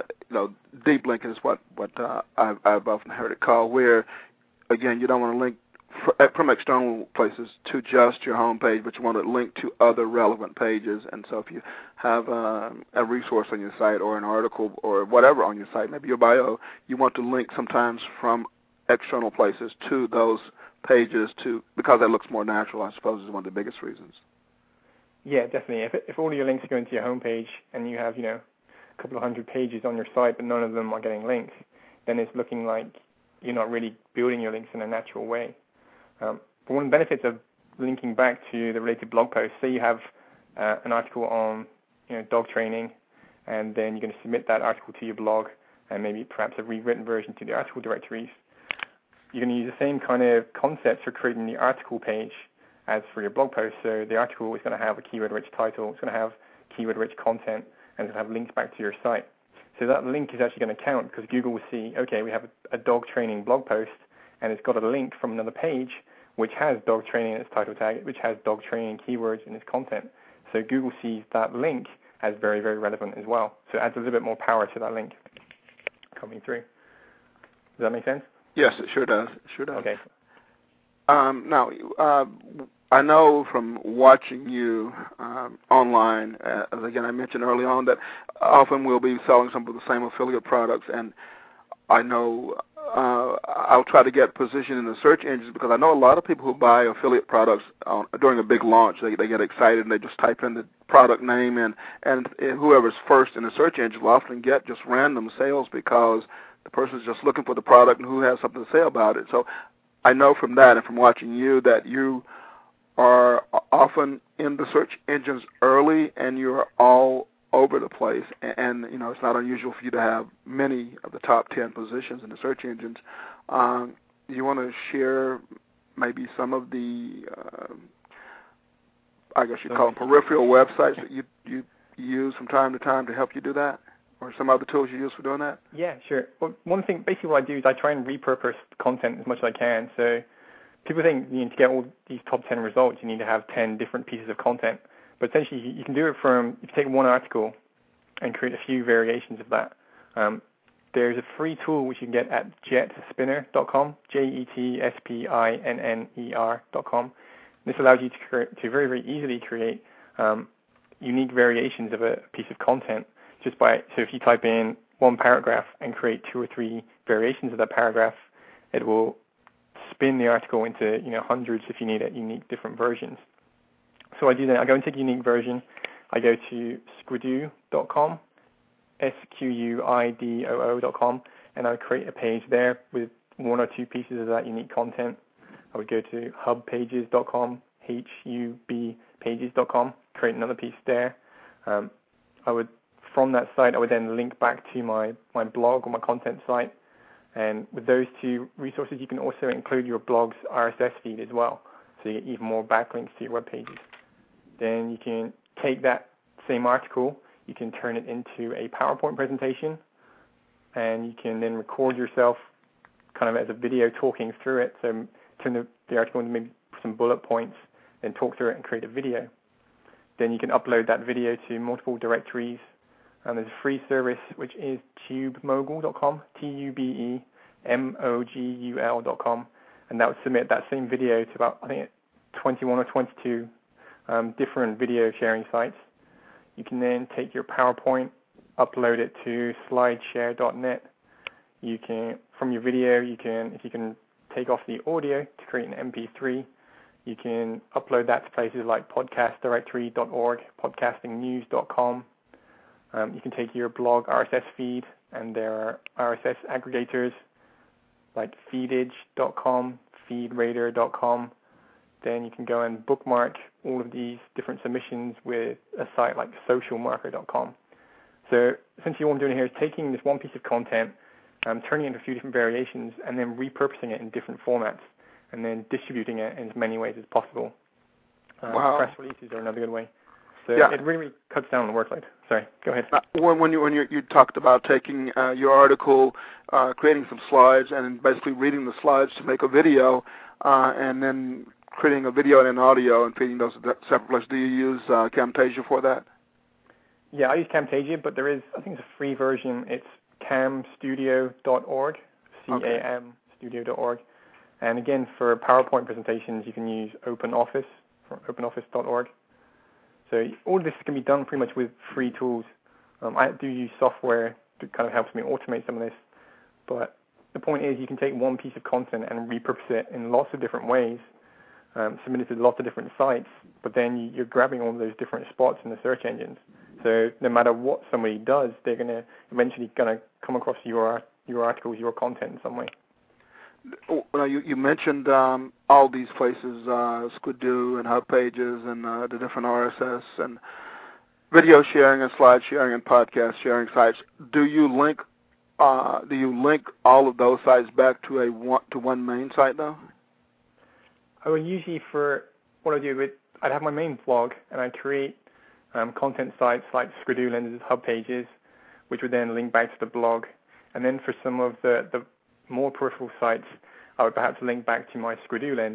deep linking is what I've often heard it called, where, again, you don't want to link from external places to just your home page, but you want to link to other relevant pages. And so if you have a resource on your site or an article or whatever on your site, maybe your bio, you want to link sometimes from external places to those pages because that looks more natural, I suppose, is one of the biggest reasons. Yeah, definitely. If all of your links are going to your home page and you have, a couple of hundred pages on your site, but none of them are getting links, then it's looking like you're not really building your links in a natural way. But one of the benefits of linking back to the related blog post, say you have an article on dog training, and then you're going to submit that article to your blog, and maybe perhaps a rewritten version to the article directories. You're going to use the same kind of concepts for creating the article page as for your blog post. So the article is going to have a keyword-rich title, it's going to have keyword-rich content, and it's going to have links back to your site. So that link is actually going to count because Google will see, okay, we have a dog training blog post, and it's got a link from another page which has dog training in its title tag, which has dog training keywords in its content. So Google sees that link as very, very relevant as well. So it adds a little bit more power to that link coming through. Does that make sense? Yes, it sure does. It sure does. Okay. Now, I know from watching you online, as again I mentioned early on, that often we'll be selling some of the same affiliate products, and I know I'll try to get positioned in the search engines because I know a lot of people who buy affiliate products during a big launch, they get excited and they just type in the product name, and whoever's first in the search engine will often get just random sales because the person's just looking for the product and who has something to say about it. So I know from that and from watching you that you are often in the search engines early and you're all over the place, and it's not unusual for you to have many of the top 10 positions in the search engines. You want to share maybe some of the, I guess you'd call them peripheral websites that you use from time to time to help you do that, or some other tools you use for doing that? Yeah, sure. Well, one thing, basically what I do is I try and repurpose content as much as I can. So people think to get all these top 10 results, you need to have 10 different pieces of content. But essentially, you can do it from, if you take one article and create a few variations of that. There's a free tool which you can get at jetspinner.com, JETSPINNER.com. This allows you to very, very easily create unique variations of a piece of content so if you type in one paragraph and create 2 or 3 variations of that paragraph, it will spin the article into hundreds if you need unique different versions. So I do that. I go and take a unique version. I go to squidoo.com, SQUIDOO.com, and I would create a page there with 1 or 2 pieces of that unique content. I would go to hubpages.com, HUBpages.com, create another piece there. From that site, I would then link back to my blog or my content site. And with those 2 resources, you can also include your blog's RSS feed as well, so you get even more backlinks to your web pages. Then you can take that same article, you can turn it into a PowerPoint presentation, and you can then record yourself kind of as a video talking through it. So turn the article into maybe some bullet points, then talk through it and create a video. Then you can upload that video to multiple directories. And there's a free service which is tubemogul.com, TUBEMOGUL.com, and that would submit that same video to about, I think, 21 or 22 different video sharing sites. You can then take your PowerPoint, upload it to slideshare.net. You can, from your video, if you can take off the audio to create an MP3, you can upload that to places like podcastdirectory.org, podcastingnews.com. You can take your blog RSS feed, and there are RSS aggregators like feedage.com, feedradar.com. Then you can go and bookmark all of these different submissions with a site like socialmarker.com. So essentially what I'm doing here is taking this one piece of content, turning it into a few different variations, and then repurposing it in different formats, and then distributing it in as many ways as possible. Wow. Press releases are another good way. So yeah. It really cuts down on the workload. Sorry, go ahead. When you talked about taking your article, creating some slides, and basically reading the slides to make a video, and then creating a video and an audio and feeding those separately, do you use Camtasia for that? Yeah, I use Camtasia, but there is, I think it's a free version. It's camstudio.org, C-A-M, studio.org. And again, for PowerPoint presentations, you can use OpenOffice from openoffice.org. So all of this can be done pretty much with free tools. I do use software that kind of helps me automate some of this. But the point is you can take one piece of content and repurpose it in lots of different ways, submit it to lots of different sites, but then you're grabbing all of those different spots in the search engines. So no matter what somebody does, they're going to eventually come across your articles, your content in some way. Well, you mentioned all these places, Squidoo and HubPages and the different RSS and video sharing and slide sharing and podcast sharing sites. Do you link all of those sites back to one main site though? I would usually, for what I do, I'd have my main blog and I'd create content sites like Squidoo Lenses, HubPages, which would then link back to the blog. And then for some of the more peripheral sites, I would perhaps link back to my Squidoo lens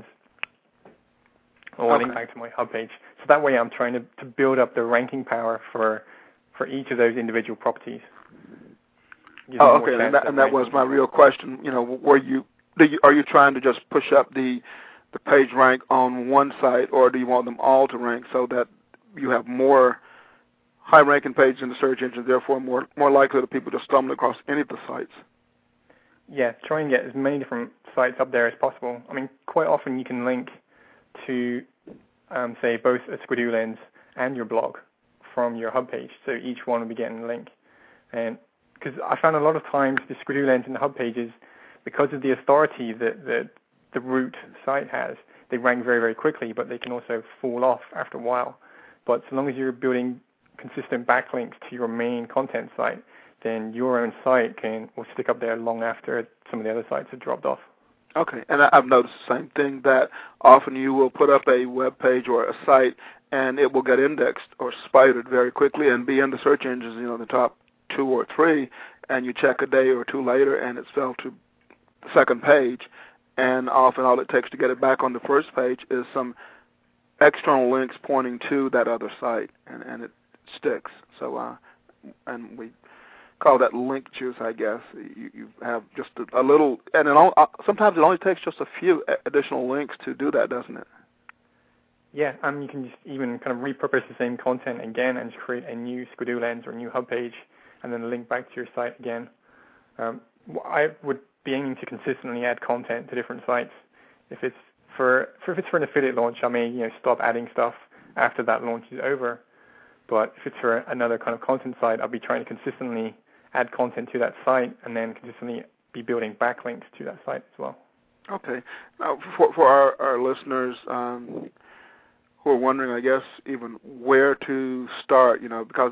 or link back to my hub page. So that way I'm trying to build up the ranking power for each of those individual properties. Oh, okay. And that was my real question. Are you trying to just push up the the page rank on one site, or do you want them all to rank so that you have more high-ranking pages in the search engine, therefore more likely that people just stumble across any of the sites? Yeah, try and get as many different sites up there as possible. I mean, quite often you can link to, say, both a Squidoo Lens and your blog from your hub page, so each one will be getting a link. And because I found a lot of times the Squidoo Lens and the hub pages, because of the authority that the root site has, they rank very, very quickly, but they can also fall off after a while. But so long as you're building consistent backlinks to your main content site, then your own site will stick up there long after some of the other sites have dropped off. Okay, and I've noticed the same thing, that often you will put up a web page or a site, and it will get indexed or spidered very quickly and be in the search engines, the top 2 or 3, and you check a day or 2 later, and it's fell to the second page, and often all it takes to get it back on the first page is some external links pointing to that other site, and it sticks. So, and we call that link juice, I guess. You have just a little, and sometimes it only takes just a few additional links to do that, doesn't it? Yeah, you can just even kind of repurpose the same content again and just create a new Squidoo Lens or a new hub page, and then link back to your site again. I would be aiming to consistently add content to different sites. If it's for an affiliate launch, I may stop adding stuff after that launch is over. But if it's for another kind of content site, I'll be trying to consistently add content to that site and then consistently be building backlinks to that site as well. Okay. Now, for our listeners who are wondering, I guess, even where to start, because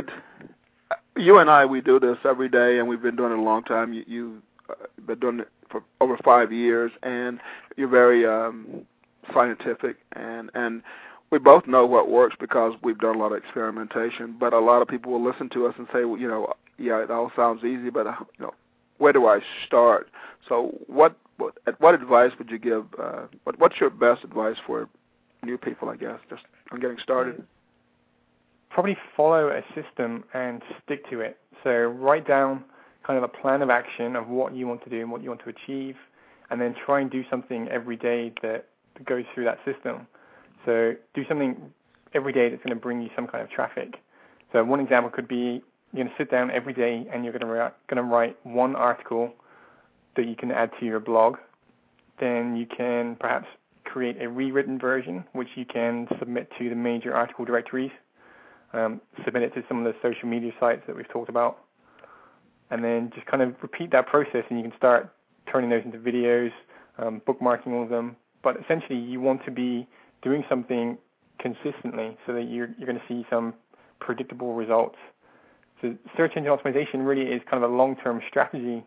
you and I, we do this every day, and we've been doing it a long time. You've been doing it for over 5 years, and you're very scientific, and we both know what works because we've done a lot of experimentation. But a lot of people will listen to us and say, well, yeah, it all sounds easy, but where do I start? So what advice would you give? What's your best advice for new people, I guess, just on getting started? Probably follow a system and stick to it. So write down kind of a plan of action of what you want to do and what you want to achieve, and then try and do something every day that goes through that system. So do something every day that's going to bring you some kind of traffic. So one example could be you're going to sit down every day and you're going to write one article that you can add to your blog. Then you can perhaps create a rewritten version, which you can submit to the major article directories, submit it to some of the social media sites that we've talked about, and then just kind of repeat that process, and you can start turning those into videos, bookmarking all of them. But essentially, you want to be doing something consistently so that you're going to see some predictable results. So search engine optimization really is kind of a long-term strategy,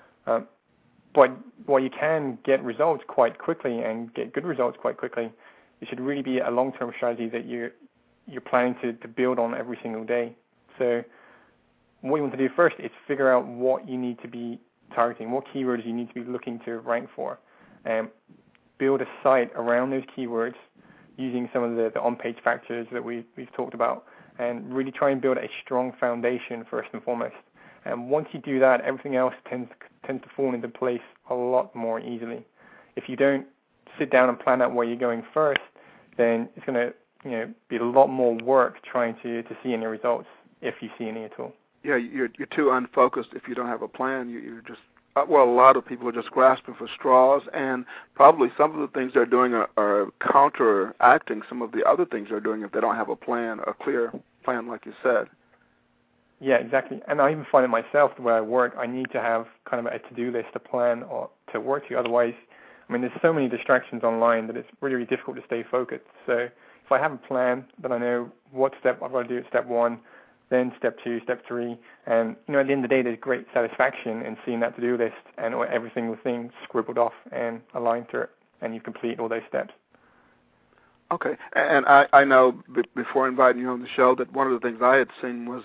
but while you can get results quite quickly and get good results quite quickly, it should really be a long-term strategy that you're planning to build on every single day. So what you want to do first is figure out what you need to be targeting, what keywords you need to be looking to rank for, and build a site around those keywords using some of the on-page factors that we've talked about, and really try and build a strong foundation first and foremost. And once you do that, everything else tends to fall into place a lot more easily. If you don't sit down and plan out where you're going first, then it's going to be a lot more work trying to see any results, if you see any at all. Yeah, you're too unfocused if you don't have a plan. You're just a lot of people are just grasping for straws, and probably some of the things they're doing are counteracting some of the other things they're doing if they don't have a plan, a clear plan, like you said. Yeah, exactly. And I even find it myself, the way I work, I need to have kind of a to-do list, a plan to work to. Otherwise, there's so many distractions online that it's really, really difficult to stay focused. So if I have a plan, then I know what step I've got to do at step 1, then step 2, step 3. And, at the end of the day, there's great satisfaction in seeing that to-do list and every single thing scribbled off and aligned to it, and you've completed all those steps. Okay, and I know before inviting you on the show that one of the things I had seen was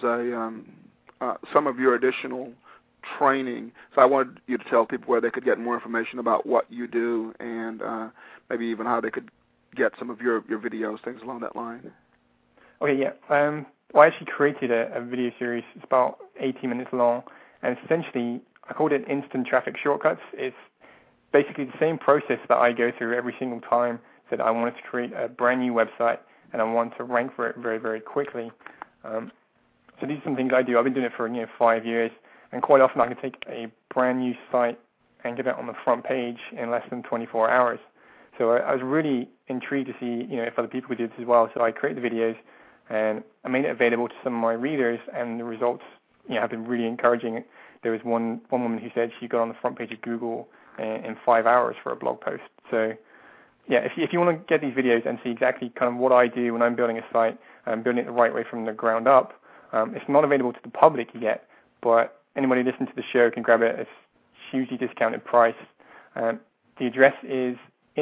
some of your additional training. So I wanted you to tell people where they could get more information about what you do, and maybe even how they could get some of your videos, things along that line. Okay, yeah. I actually created a video series. It's about 18 minutes long, and essentially I called it Instant Traffic Shortcuts. It's basically the same process that I go through every single time that I wanted to create a brand new website and I want to rank for it very, very quickly. So these are some things I do. I've been doing it for 5 years, and quite often I can take a brand new site and get it on the front page in less than 24 hours. So I was really intrigued to see if other people could do this as well. So I created the videos and I made it available to some of my readers, and the results have been really encouraging. There was one woman who said she got on the front page of Google in 5 hours for a blog post. So yeah, if you want to get these videos and see exactly kind of what I do when I'm building a site, I'm building it the right way from the ground up. It's not available to the public yet, but anybody listening to the show can grab it at a hugely discounted price. The address is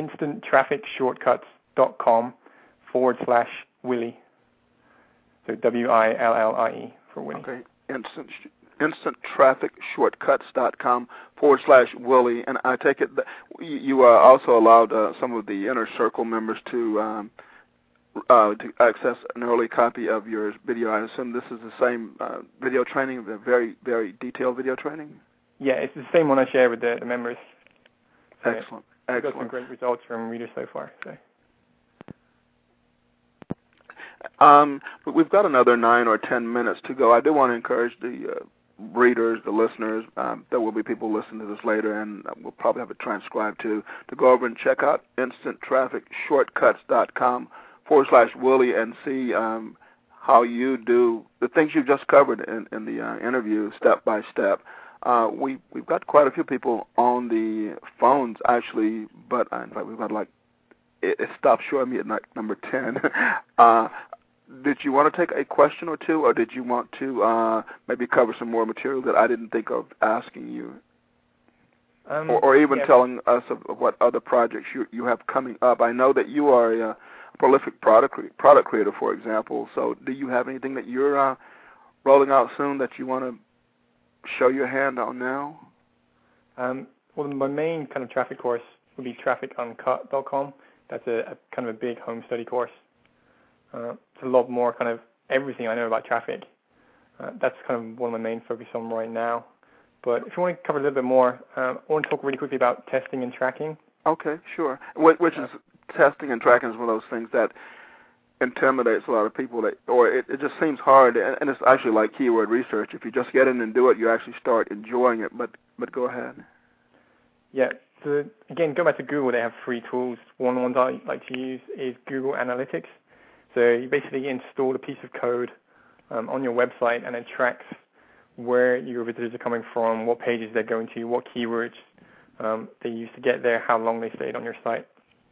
instanttrafficshortcuts.com/Willie. So WILLIE for Willie. Okay, instanttrafficshortcuts.com/Willie. And I take it that you also allowed some of the inner circle members to access an early copy of your video. I assume this is the same video training, the very, very detailed video training? Yeah, it's the same one I share with the members. So excellent. We've got some great results from readers so far. So. We've got another 9 or 10 minutes to go. I do want to encourage the readers, the listeners, there will be people listening to this later, and we'll probably have it transcribed too, to go over and check out instanttrafficshortcuts.com/Willie and see how you do the things you just covered in the interview, step by step. We've got quite a few people on the phones actually, but in fact we've got it stopped showing me at number 10. Did you want to take a question or two, or did you want to maybe cover some more material that I didn't think of asking you? Or even telling us of what other projects you have coming up. I know that you are a prolific product creator, for example. So do you have anything that you're rolling out soon that you want to show your hand on now? Well, my main kind of traffic course would be traffic.uncut.com. That's a kind of a big home study course. It's a lot more kind of everything I know about traffic. That's kind of one of my main focus on right now. But if you want to cover a little bit more, I want to talk really quickly about testing and tracking. Okay, sure. Which is testing and tracking is one of those things that intimidates a lot of people, it just seems hard, and it's actually like keyword research. If you just get in and do it, you actually start enjoying it. But go ahead. Yeah. So again, go back to Google. They have free tools. One of the ones I like to use is Google Analytics. So you basically install a piece of code on your website, and it tracks where your visitors are coming from, what pages they're going to, what keywords they used to get there, how long they stayed on your site.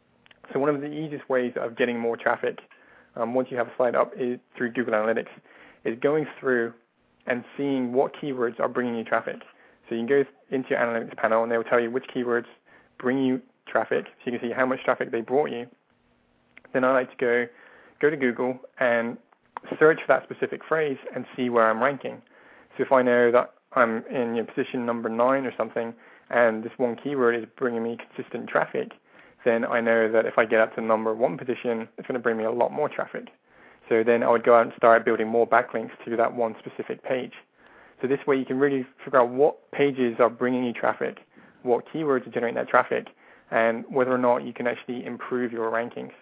So one of the easiest ways of getting more traffic once you have a site up is through Google Analytics, is going through and seeing what keywords are bringing you traffic. So you can go into your analytics panel, and they will tell you which keywords bring you traffic, so you can see how much traffic they brought you. Then I like to go to Google and search for that specific phrase and see where I'm ranking. So if I know that I'm in position number 9 or something, and this one keyword is bringing me consistent traffic, then I know that if I get up to number 1 position, it's going to bring me a lot more traffic. So then I would go out and start building more backlinks to that one specific page. So this way you can really figure out what pages are bringing you traffic, what keywords are generating that traffic, and whether or not you can actually improve your rankings.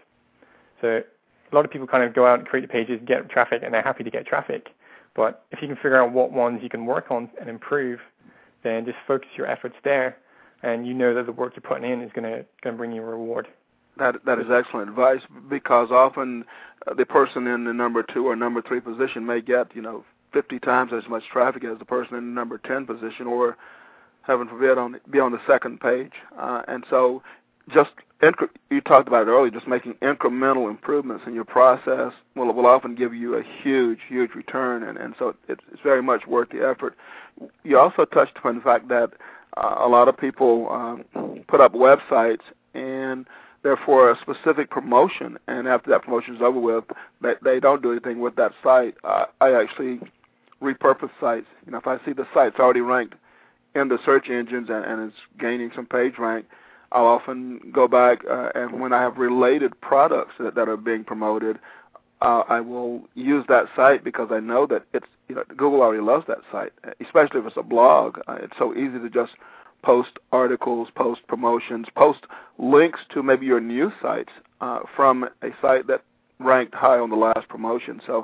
So a lot of people kind of go out and create the pages, get traffic, and they're happy to get traffic. But if you can figure out what ones you can work on and improve, then just focus your efforts there, and you know that the work you're putting in is going to bring you a reward. That is excellent advice, because often the person in the number 2 or number 3 position may get 50 times as much traffic as the person in the number 10 position, or heaven forbid be on the second page. And so you talked about it earlier, just making incremental improvements in your process will often give you a huge, huge return, and so it's very much worth the effort. You also touched upon the fact that a lot of people put up websites, and therefore a specific promotion, and after that promotion is over with, they don't do anything with that site. I actually repurpose sites. If I see the site's already ranked in the search engines and it's gaining some page rank, I'll often go back and when I have related products that are being promoted, I will use that site, because I know that Google already loves that site, especially if it's a blog. It's so easy to just post articles, post promotions, post links to maybe your new sites from a site that ranked high on the last promotion. So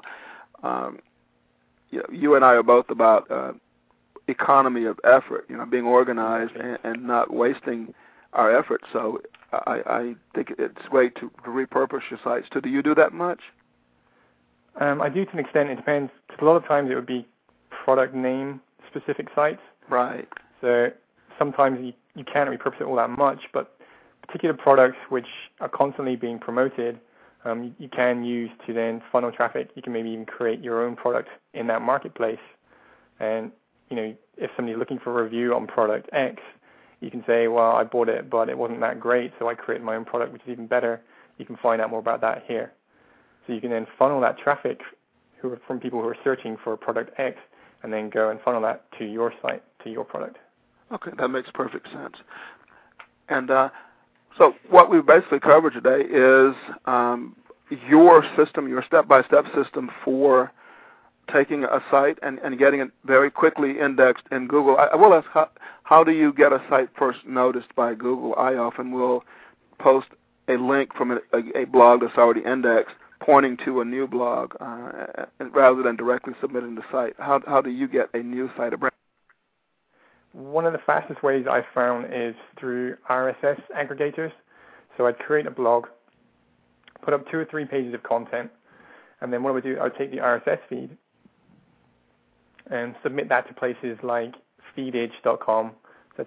you and I are both about economy of effort, being organized and not wasting our effort. So I think it's great to repurpose your sites too. Do you do that much? I do to an extent. It depends. 'Cause a lot of times it would be product name specific sites. Right. So sometimes you can't repurpose it all that much, but particular products which are constantly being promoted, you can use to then funnel traffic. You can maybe even create your own product in that marketplace. And, if somebody's looking for a review on product X, you can say, well, I bought it, but it wasn't that great, so I created my own product, which is even better. You can find out more about that here. So you can then funnel that traffic from people who are searching for product X and then go and funnel that to your site, to your product. Okay, that makes perfect sense. And so what we've basically covered today is your system, your step-by-step system for taking a site and getting it very quickly indexed in Google. I will ask, how do you get a site first noticed by Google? I often will post a link from a blog that's already indexed pointing to a new blog rather than directly submitting the site. How do you get a new site? One of the fastest ways I've found is through RSS aggregators. So I'd create a blog, put up 2 or 3 pages of content, and then what I would do, I would take the RSS feed and submit that to places like feedage.com, that's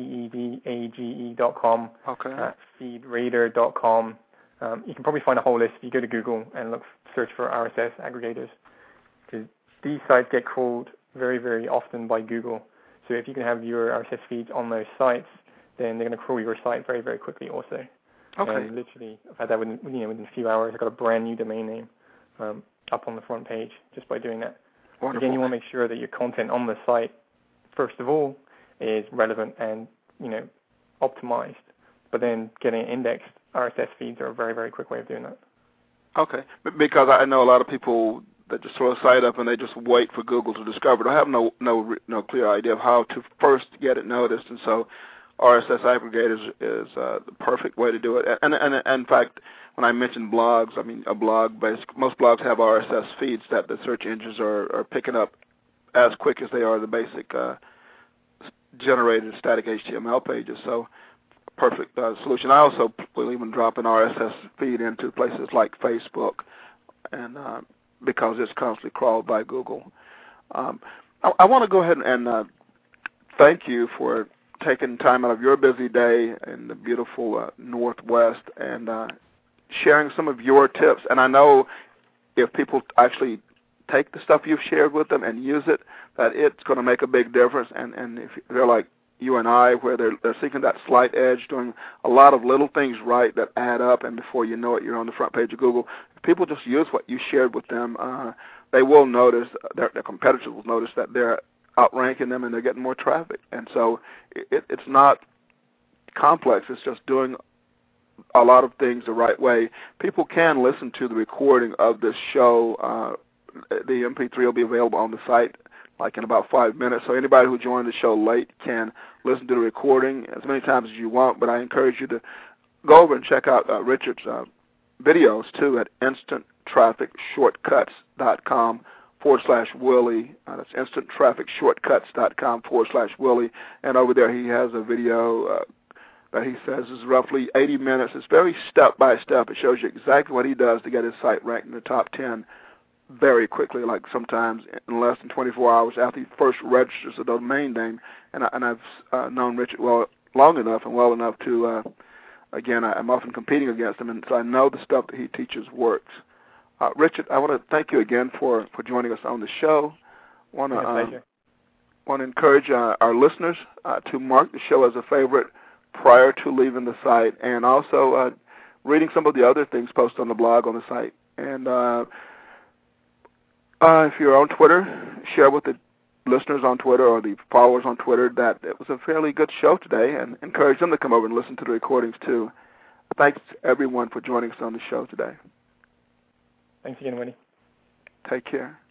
feedage.com, feedradar.com. You can probably find a whole list if you go to Google and search for RSS aggregators, because these sites get crawled very, very often by Google. So if you can have your RSS feeds on those sites, then they're going to crawl your site very, very quickly also. Okay. And literally, I've had that within a few hours. I got a brand new domain name up on the front page just by doing that. Wonderful. Again, you want to make sure that your content on the site, first of all, is relevant and optimized. But then getting it indexed, RSS feeds are a very, very quick way of doing that. Okay, because I know a lot of people that just throw a site up and they just wait for Google to discover it. I have no clear idea of how to first get it noticed, and so RSS aggregators is the perfect way to do it. And in fact, when I mentioned blogs, I mean most blogs have RSS feeds that the search engines are picking up as quick as they are the basic generated static HTML pages. So perfect solution. I also will even drop an RSS feed into places like Facebook, and because it's constantly crawled by Google. I want to go ahead and thank you for taking time out of your busy day in the beautiful Northwest and sharing some of your tips. And I know if people actually take the stuff you've shared with them and use it, that it's going to make a big difference. And if they're like you and I, where they're seeking that slight edge, doing a lot of little things right that add up, and before you know it, you're on the front page of Google. If people just use what you shared with them, they will notice, their competitors will notice that they're outranking them and they're getting more traffic. And so it's not complex. It's just doing a lot of things the right way. People can listen to the recording of this show. The MP3 will be available on the site like in about 5 minutes. So anybody who joined the show late can listen to the recording as many times as you want, but I encourage you to go over and check out Richard's videos too at instanttrafficshortcuts.com/Willie. That's instanttrafficshortcuts.com/Willie. And over there he has a video that he says is roughly 80 minutes. It's very step-by-step. It shows you exactly what he does to get his site ranked in the top 10 very quickly, like sometimes in less than 24 hours after he first registers a domain name. And I've known Richard long enough and well enough to, again, I'm often competing against him, and so I know the stuff that he teaches works. Richard, I want to thank you again for joining us on the show. Want to encourage our listeners to mark the show as a favorite prior to leaving the site, and also reading some of the other things posted on the blog on the site. And if you're on Twitter, share with the listeners on Twitter or the followers on Twitter that it was a fairly good show today, and encourage them to come over and listen to the recordings too. Thanks everyone for joining us on the show today. Thanks again, Winnie. Take care.